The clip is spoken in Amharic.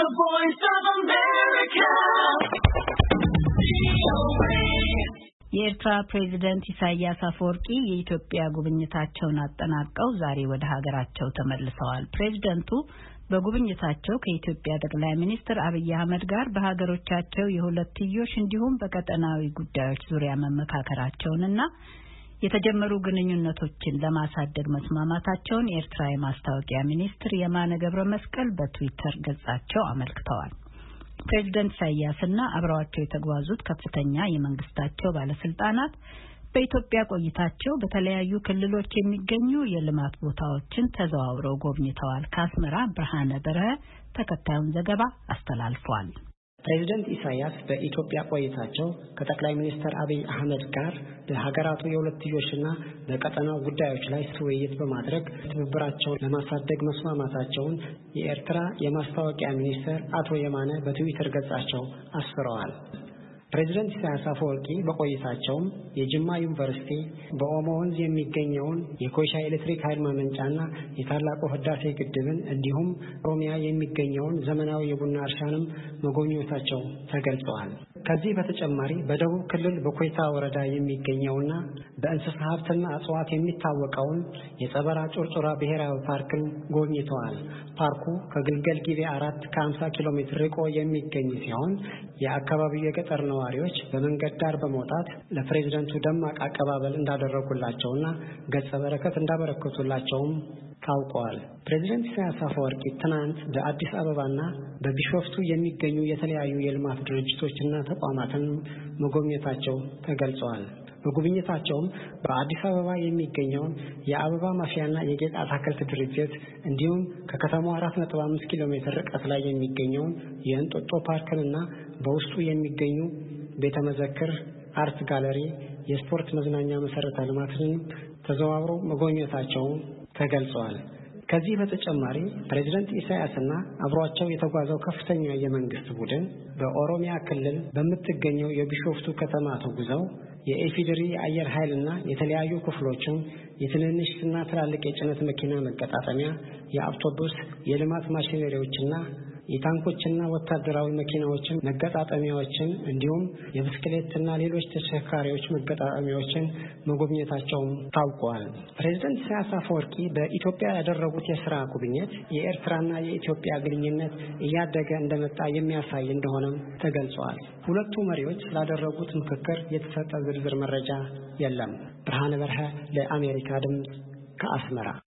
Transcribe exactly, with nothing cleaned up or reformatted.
The Voice of America. የኤርትራ ፕሬዝዳንት ኢሳያስ አፈወርቂ የኢትዮጵያ ጉብኝታቸውን አጠናቀው ዛሬ ወደ ሀገራቸው ተመልሰዋል። ፕሬዝዳንቱ በጉብኝታቸው ከኢትዮጵያ ጠቅላይ ሚኒስትር አብይ አህመድ ጋር በሀገሮቻቸው የሁለትዮሽ እንዲሁም በቀጠናዊ ጉዳዮች ዙሪያ መመካከራቸውንና የተጀመሩ ግንኙነቶችን ለማሳደግ መስማማታቸውን የኤርትራ የማስታወቂያ ሚኒስትር የማነ ገብረ መስቀል በትዊተር ገጻቸው አመልክተዋል። ፕሬዝዳንት ኢሳያስና አብረዋቸው የተጓዙት ከፍተኛ የመንግስታቸው ባለስልጣናት በኢትዮጵያ ቆይታቸው በተለያዩ ክልሎች የሚገኙ የልማት ቦታዎችን ተዘዋውረው ጎብኝተዋል። ከአስመራ ብርሃነ በረሀ ተከታዩን ዘገባ አስተላልፏል። ፕሬዝዳንት ኢሳያስ በኢትዮጵያ ቆይታቸው ከጠቅላይ ሚኒስትር አብይ አህመድ ጋር በሀገራቱ የሁለትዮሽና በቀጠናው ጉዳዮች ላይ ውይይት በማድረግ ትብብራቸውን ለማሳደግ መስማማታቸውን የኤርትራ የማስታወቂያ ሚኒስትር አቶ የማነ በትዊተር ገጻቸው አስፍረዋል። ፕሬዝዳንት ኢሳያስ አፈወርቂ በቆይታቸውም የጅማ ዩኒቨርሲቲ በኦሞ ወንዝ የሚገኘውን የኮይሻ ኤሌክትሪክ ኃይል ማመንጫና የታላቁ ህዳሴ ግድብን እንዲሁም ኦሮሚያ የሚገኘውን ዘመናዊ የቡና እርሻንም መጎብኘታቸው ተገልጸዋል። ከዚህ በተጨማሪ በደቡብ ክልል በኮይታ ወረዳ የሚገኘውና በእንስሳ ሀብትና እጽዋት የሚታወቀውን የጸበራ ጩርጩራ ብሔራዊ ፓርክን ጎብኝተዋል። ፓርኩ ከግልገል ጊቤ አራት ከሀምሳ ኪሎ ሜትር ርቆ የሚገኝ ሲሆን የአካባቢው የገጠር ነዋሪዎች በመንገድ ዳር በመውጣት ለፕሬዝዳንቱ ደማቅ አቀባበል እንዳደረጉላቸውና ገጸ በረከት እንዳበረከቱላቸውም ታውቋል። ፕሬዝዳንት ኢሳያስ አፈወርቂ ትናንት በአዲስ አበባና በቢሾፍቱ የሚገኙ የተለያዩ የልማት ድርጅቶችና ተቋማትን መጎብኘታቸው ተገልጸዋል። በጉብኝታቸውም በአዲስ አበባ የሚገኘውን የአበባ ማፍያና የጌጥ አትክልት ድርጅት እንዲሁም ከከተማው አራት ነጥብ አምስት ኪሎ ሜትር ርቀት ላይ የሚገኘውን የእንጦጦ ፓርክንና በውስጡ የሚገኙ ቤተ መዘክር፣ አርት ጋለሪ፣ የስፖርት መዝናኛ መሰረተ ልማትን ተዘዋውረው መጎብኘታቸው ተገልጿል። ከዚህ በተጨማሪ ፕሬዝዳንት ኢሳያስና አብሯቸው የተጓዘው ከፍተኛ የመንግስት ቡድን በኦሮሚያ ክልል በምትገኘው የቢሾፍቱ ከተማ ተጉዘው የኢፌዴሪ አየር ኃይልና የተለያዩ ክፍሎችን የትንንሽና ትላልቅ የጭነት መኪና መገጣጠሚያ፣ የአውቶቡስ የልማት ማሽነሪዎችና የታንኮችና ወታደራዊ መኪናዎችን መገጣጠሚያዎችን እንዲሁም የብስክሌትና ሌሎች ተሽከርካሪዎች መገጣጠሚያዎችን መጎብኘታቸው ታውቋል። ፕሬዝዳንት ኢሳያስ አፈወርቂ በኢትዮጵያ ያደረጉት የሥራ ጉብኝት የኤርትራና የኢትዮጵያ ግንኙነት እያደገ እንደመጣ የሚያሳይ እንደሆነም ተገልጿል። ሁለቱ መሪዎች ስላደረጉት ምክክር የተሰጠ ዝርዝር መረጃ የለም። ብርሃነ በርሀ ለአሜሪካ ድምፅ ከአስመራ